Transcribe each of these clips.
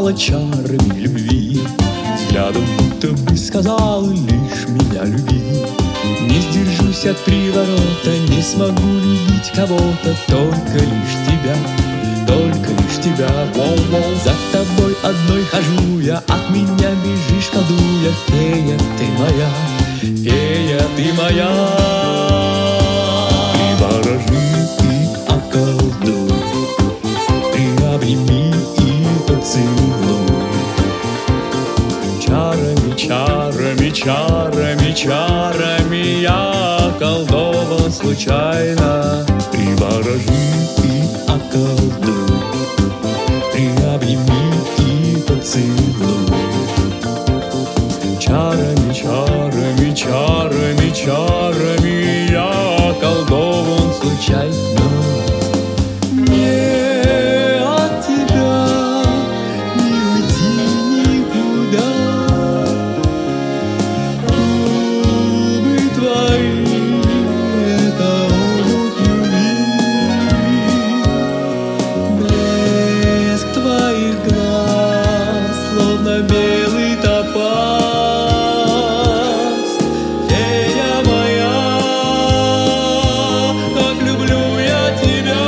окутала чарами любви. Взглядом будто бы сказал: лишь меня люби. Не сдержусь от приворота, не смогу любить кого-то, только лишь тебя, только лишь тебя. Воу-воу, за тобой одной хожу я, от меня бежишь, колдуя. Фея ты моя, фея ты моя. Приворожи и околдуй, приобними и поцелуй. Чарами, чарами, чарами, чарами я околдован случайно. Приворожи и околдуй, приобними и поцелуй. Чарами, чарами, чарами, чарами я околдован случайно. Белый топаз, фея моя, как люблю я тебя.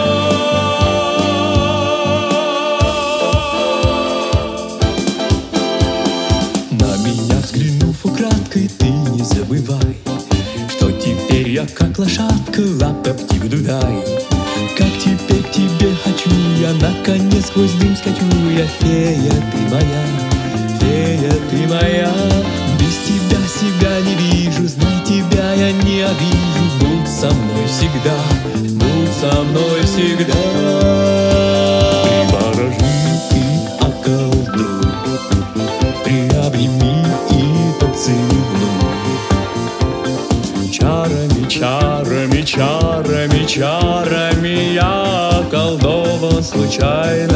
На меня взглянув украдкой, ты не забывай, что теперь я как лошадка, лапка птик дудай. Как теперь к тебе хочу я, наконец сквозь дым скачу я. Фея ты моя, фея ты моя, без тебя себя не вижу, знай, тебя я не обижу. Будь со мной всегда, будь со мной всегда. Приворожи и околдуй, приобними и поцелуй. Чарами, чарами, чарами, чарами я околдован случайно.